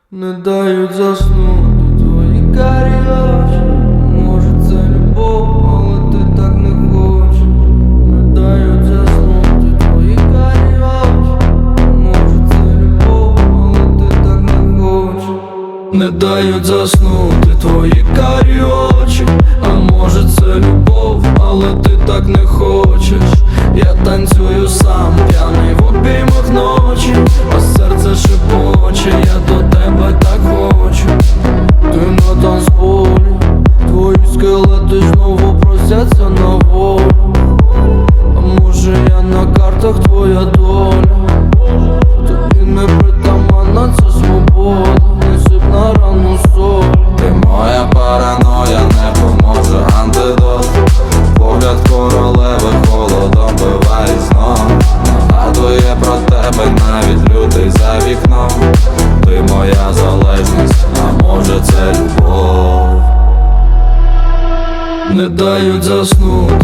Не дають заснути твої карі очі. Може це любов, але ти так не хочеш. Не дають заснути твої карі очі. Може це любов, але ти так не хочеш. Не дають заснути твої карі очі. А може це любов, але ти так не хочеш. Я танцюю сам, п'яний в обіймах ночі, а серце шепоче, я до тебе так хочу. Ти на танцполі, твої скелети знову просяться на волю. А може я на картах твоя доля. Тобі не притаманна ця свобода, не сип на рану соль. Ти моя параноя, не поможе антидот. Погляд королеви холодом биває знов. Нагадує про тебе навіть лютий за вікном. Ти моя залежність, а може це любов. Не дають заснути